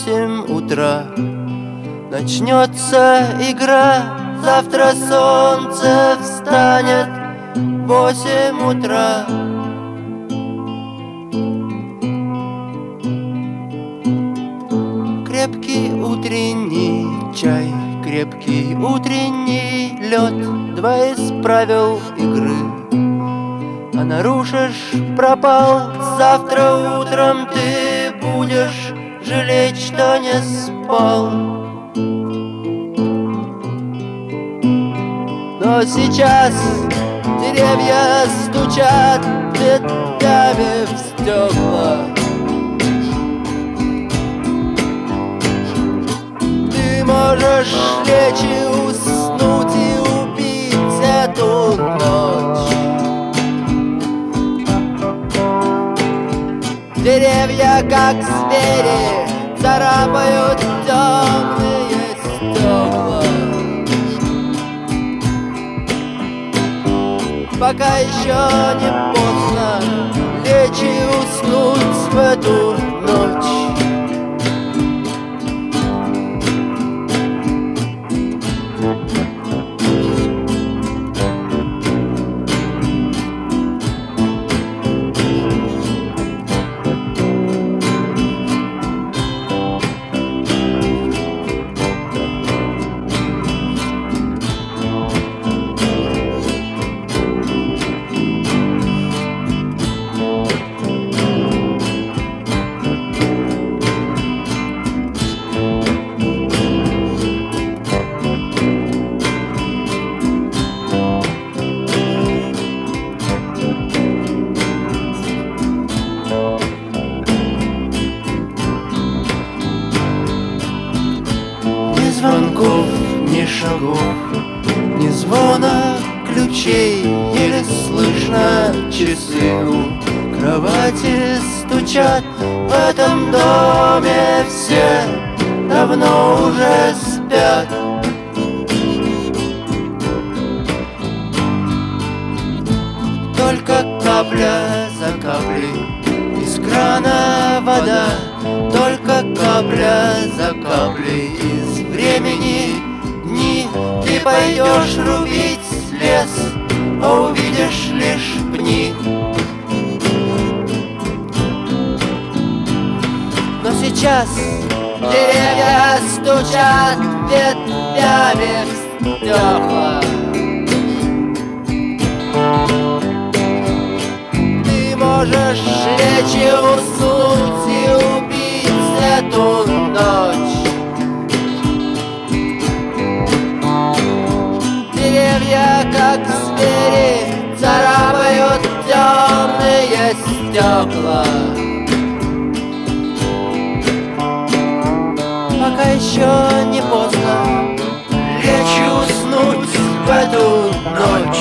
8 утра. Начнется игра, завтра солнце встанет в 8 утра. Крепкий утренний чай, крепкий утренний лед, два из правил игры. А нарушишь — пропал. Завтра утром ты будешь жалеть, что не спал. Но сейчас деревья стучат ветвями в стекла. Ты можешь лечь и уснуть и убить эту ночь. Деревья, как звери, царапают темные стекла. Пока еще не поздно лечь и уснуть в эту ночь. Ни звонков, ни шагов, ни звона ключей. Еле слышно часы у кровати стучат. В этом доме все давно уже спят. Только капля за каплей из крана вода. Только капля за каплей из времени дни. Ты пойдешь рубить лес, а увидишь лишь пни. Но сейчас деревья стучат ветвями в стекла. Ты можешь лечь и уснуть и убить эту ночь. Деревья, как звери, царапают темные стекла. Пока еще не поздно лечь и уснуть в эту ночь.